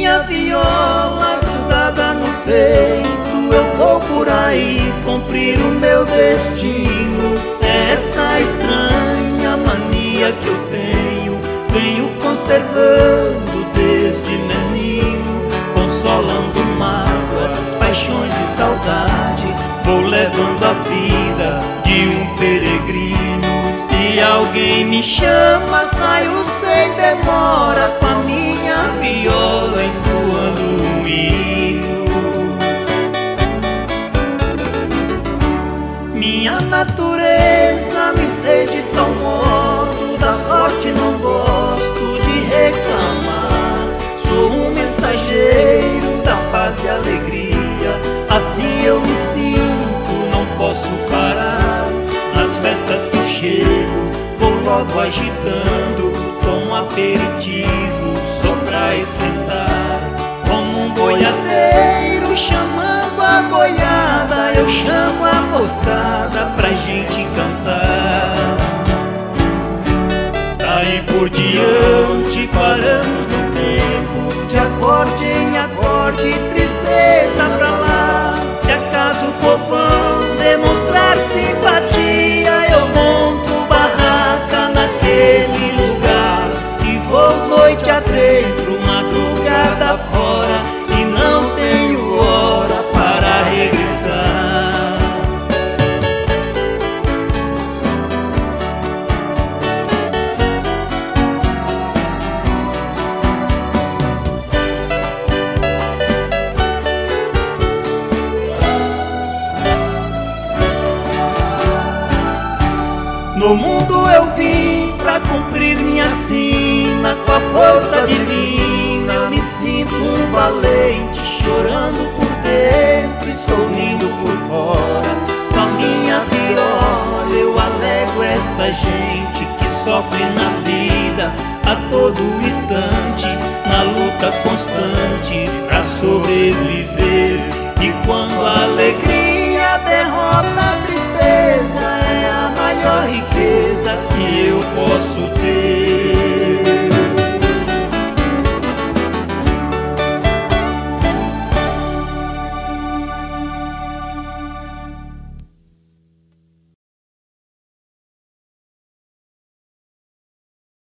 minha viola grudada no peito, eu vou por aí cumprir o meu destino. É essa estranha mania que eu tenho, venho conservando desde menino, consolando mágoas, paixões e saudades. Vou levando a vida de um peregrino. Se alguém me chama, saio sem demora, com a minha viola entoando um hino. Minha natureza me fez de tal modo, da sorte não gosto de reclamar. Sou um mensageiro da paz e alegria, assim eu me sinto, não posso parar. Nas festas que eu chego, vou logo agitando, tomo aperitivo só pra esquentar. Como um boiadeiro chamando a boiada, eu chamo a moçada pra gente cantar. Daí por diante paramos no tempo, de acorde em acorde, tristeza pra lá. Se acaso o povão demonstrar simpatia, eu monto barraca naquele lugar e vou noite adentro, madrugada fora, e não tenho hora para regressar. No mundo eu vim pra cumprir minha sina, com a força divina eu me sinto um valente, chorando por dentro e sorrindo por fora. Com a minha viola eu alego esta gente que sofre na vida a todo instante, na luta constante pra sobreviver. E quando a alegria derrota a tristeza, é a maior riqueza que eu posso ter.